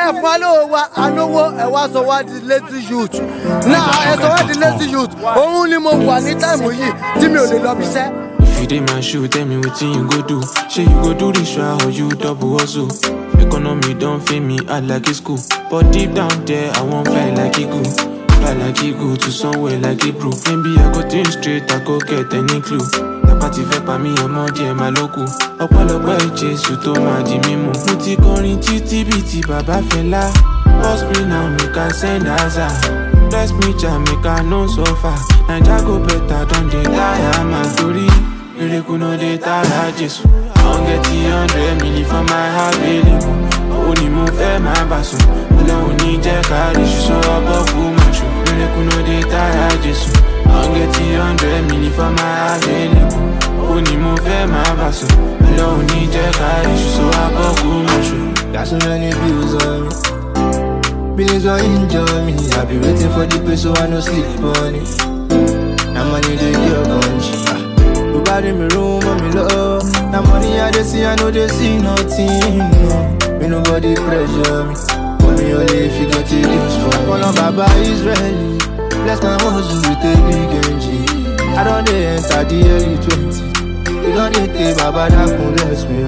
follow I know what so what the lazy youth. Now I so what the lazy youth. Only more one time we tí mi ò lè lọ bí iṣẹ́. If you dey my shoe, tell me what you go do. Say you go do this right or you double hustle. Economy don't fail me, I like it school. But deep down there, I won't fly like eagle. Fly like eagle to somewhere like Hebrew. Maybe I go think straight, I go get any clue. The party fẹ́ pa mí ọmọ díẹ̀ máa lókù. Ọ̀pọ̀lọpọ̀ Jésù tó máa di mímú. Mo ti kọrin títí bí ti bàbá Fẹlá. Boss me now, make I send Aza. Bless me, child, make I no suffer. Naija go better, don't dey tire, my story. Miracle no dey tire, Jésù. I wan get 100 million for my available. Owó ni mo fẹ́ máa bà sùn. Ọlọ́run ní jẹ́ ká rí ṣùṣọ́ ọbọ̀ kú máa ṣù. Miracle no dey tire, Jésù. I wan get 100 million for my available. Owó ni mo fẹ́ máa bà sùn. Ọlọ́run ní jẹ́ ká rí ṣùṣọ́ ọbọ̀ kú máa ṣù. Got so many bills on me. Bills won't enjoy me. I be waiting for the place so I no sleep on it. Now money they get bunch. Nobody in my room, on me low. Now money I they see, I know they see nothing. No. Me nobody pressure me. For me only if you get it use for me. Call on Baba Israeli. Bless my hustle with a big engine. I don't dey enter the early 20. You don't dey take Baba that can bless me.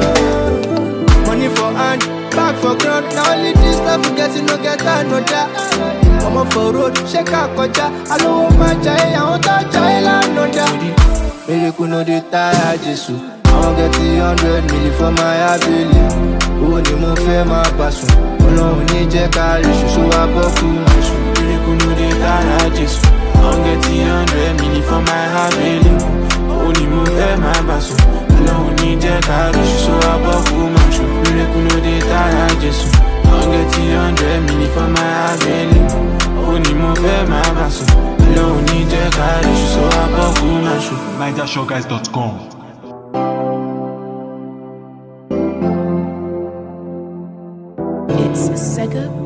Money for hand, back for ground. Now only this stuff you get, you no get another. Come on for road, shake a kocha. I don't want my child, I want a child, another. Miracle no dey tire, Jésù. I wan get 100 million for my ability. Owó ni mo fẹ́ máa bà sùn. Ọlọ́run ní jẹ́ ká rí ṣoṣo abọ́kú máa sùn. Miracle no dey tire, Jésù. I wan get 100 million for my ability. Owó ni mo fẹ́ máa bà sùn. Ọlọ́run ní jẹ́ ká rí ṣoṣo abọ́kú máa sùn. Miracle no dey tire, Jésù. I wan get 100 million for my ability. Owó ni mo fẹ́ máa bà sùn. Ọlọ́run ní jẹ́ ká rí ṣoṣo abọ́kú máa sùn. NigerShowGuys.com. It's Sega